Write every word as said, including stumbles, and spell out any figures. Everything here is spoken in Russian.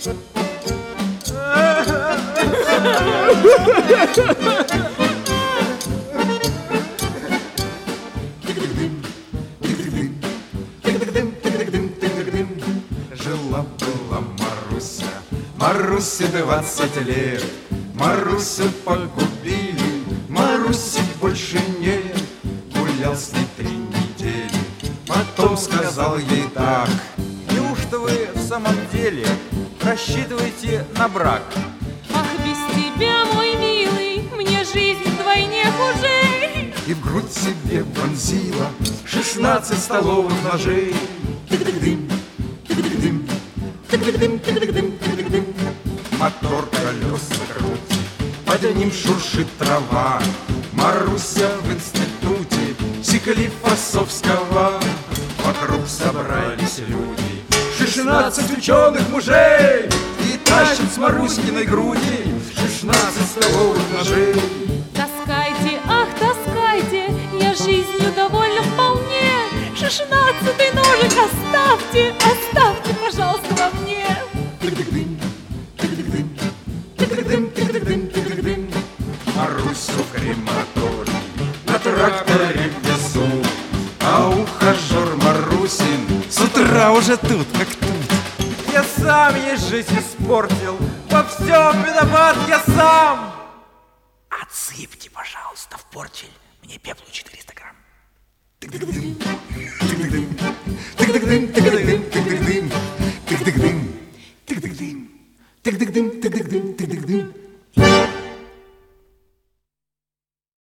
Жила-была Маруся, Марусе двадцать лет. Марусю погубили, Маруси больше нет. Гулял с ней три недели, потом сказал ей так: неужто вы в самом деле рассчитываете на брак? Ах, без тебя, мой милый, мне жизнь вдвойне хуже. И в грудь себе вонзила шестнадцать столовых ножей. Тык-тык-дым, тык-тык-дым, тык-тык-дым, тык-тык-дым, тык-тык-дым. Мотор колеса крутит, под ним шуршит трава. Маруся в институте Сиклифосовского. Вокруг собрались люди, шестнадцать ученых мужей, и тащат с Маруськиной груди шестнадцать столовых ножей. Таскайте, ах, таскайте, я жизнью довольна вполне. Шестнадцатый ножик оставьте, оставьте, пожалуйста, во мне. Тык-тык-дым, тык-тык-дым, тык-тык-дым, тык-тык-дым, тык-тык-дым. Марусю в крематорий на тракторе везут, а ухажер Марусин с утра уже тут, как тут. Я сам ей жизнь испортил, во всем виноват я сам. Отсыпьте, пожалуйста, в портфель мне пеплу четыреста грамм. Тык-тык-дым, тык-тык-дым, тык-тык-дым, тык-тык-дым, тык-тык-дым, тык-тык-дым.